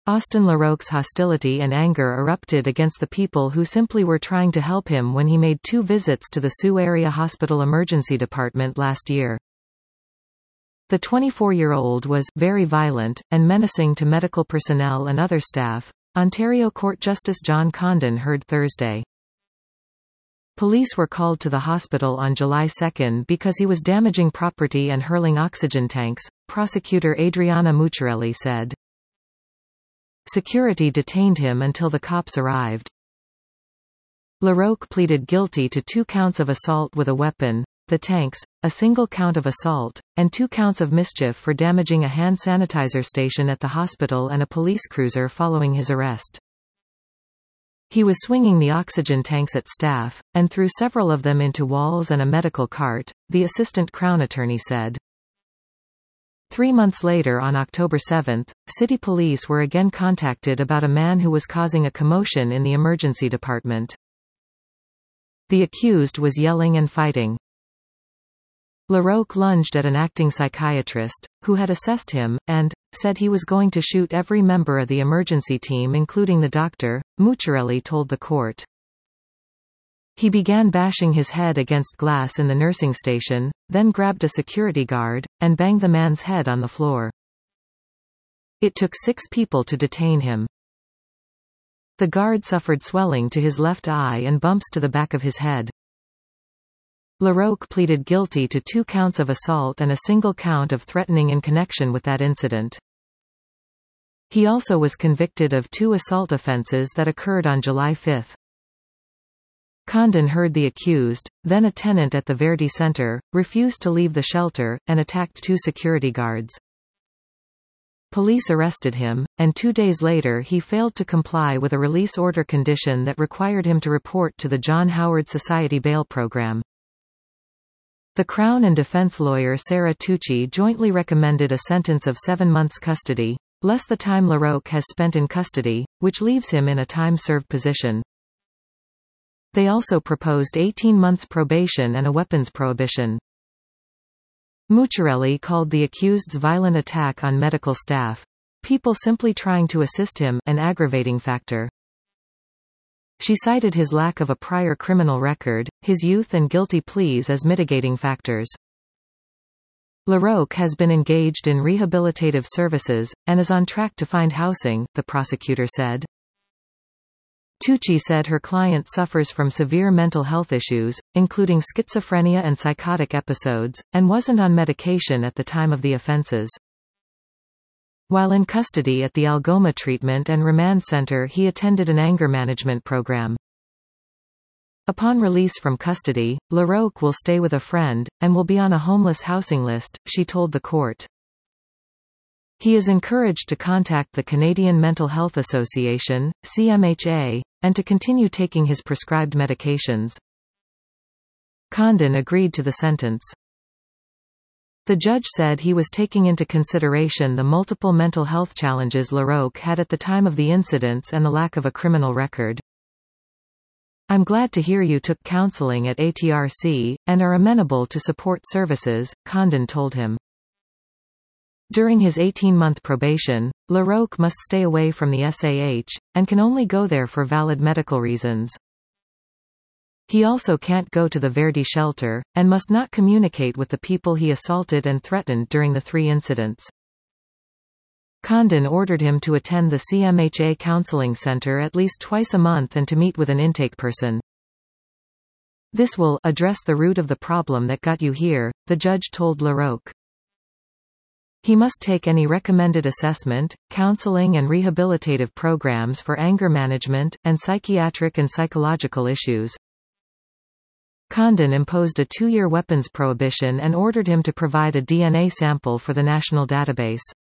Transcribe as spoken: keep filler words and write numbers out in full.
Austin LaRoque's hostility and anger erupted against the people who simply were trying to help him when he made two visits to the Sioux Area Hospital Emergency Department last year. The twenty-four-year-old was very violent and menacing to medical personnel and other staff, Ontario Court Justice John Condon heard Thursday. Police were called to the hospital on July second because he was damaging property and hurling oxygen tanks, prosecutor Adriana Mucciarelli said. Security detained him until the cops arrived. LaRoque pleaded guilty to two counts of assault with a weapon, the tanks, a single count of assault, and two counts of mischief for damaging a hand sanitizer station at the hospital and a police cruiser following his arrest. He was swinging the oxygen tanks at staff, and threw several of them into walls and a medical cart, the assistant Crown attorney said. Three months later on October seventh, city police were again contacted about a man who was causing a commotion in the emergency department. The accused was yelling and fighting. LaRoque lunged at an acting psychiatrist, who had assessed him, and said he was going to shoot every member of the emergency team including the doctor, Mucciarelli told the court. He began bashing his head against glass in the nursing station, then grabbed a security guard, and banged the man's head on the floor. It took six people to detain him. The guard suffered swelling to his left eye and bumps to the back of his head. LaRoque pleaded guilty to two counts of assault and a single count of threatening in connection with that incident. He also was convicted of two assault offenses that occurred on July fifth. Condon heard the accused, then a tenant at the Verdi Center, refused to leave the shelter, and attacked two security guards. Police arrested him, and two days later he failed to comply with a release order condition that required him to report to the John Howard Society bail program. The Crown and defense lawyer Sarah Tucci jointly recommended a sentence of seven months custody, less the time LaRoque has spent in custody, which leaves him in a time-served position. They also proposed eighteen months probation and a weapons prohibition. Mucciarelli called the accused's violent attack on medical staff, people simply trying to assist him, an aggravating factor. She cited his lack of a prior criminal record, his youth and guilty pleas as mitigating factors. LaRoque has been engaged in rehabilitative services, and is on track to find housing, the prosecutor said. Tucci said her client suffers from severe mental health issues, including schizophrenia and psychotic episodes, and wasn't on medication at the time of the offenses. While in custody at the Algoma Treatment and Remand Center, he attended an anger management program. Upon release from custody, LaRoque will stay with a friend, and will be on a homeless housing list, she told the court. He is encouraged to contact the Canadian Mental Health Association, C M H A, and to continue taking his prescribed medications. Condon agreed to the sentence. The judge said he was taking into consideration the multiple mental health challenges LaRoque had at the time of the incidents and the lack of a criminal record. I'm glad to hear you took counseling at A T R C, and are amenable to support services, Condon told him. During his eighteen-month probation, LaRoque must stay away from the S A H, and can only go there for valid medical reasons. He also can't go to the Verdi shelter, and must not communicate with the people he assaulted and threatened during the three incidents. Condon ordered him to attend the C M H A counseling center at least twice a month and to meet with an intake person. This will address the root of the problem that got you here, the judge told LaRoque. He must take any recommended assessment, counseling and rehabilitative programs for anger management, and psychiatric and psychological issues. Condon imposed a two-year weapons prohibition and ordered him to provide a D N A sample for the national database.